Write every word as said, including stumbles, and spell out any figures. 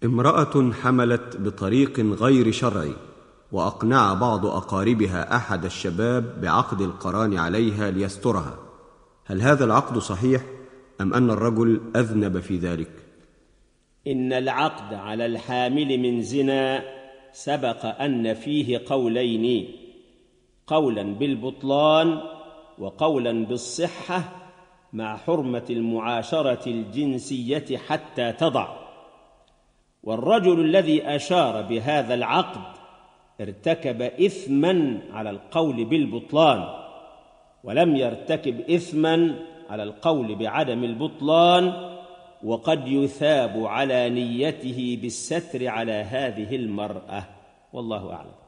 امرأة حملت بطريق غير شرعي، وأقنع بعض أقاربها أحد الشباب بعقد القران عليها ليسترها، هل هذا العقد صحيح أم أن الرجل أذنب في ذلك؟ إن العقد على الحامل من زنا سبق أن فيه قولين، قولا بالبطلان وقولا بالصحة، مع حرمة المعاشرة الجنسية حتى تضع. والرجل الذي أشار بهذا العقد ارتكب إثما على القول بالبطلان، ولم يرتكب إثما على القول بعدم البطلان، وقد يثاب على نيته بالستر على هذه المرأة، والله أعلم.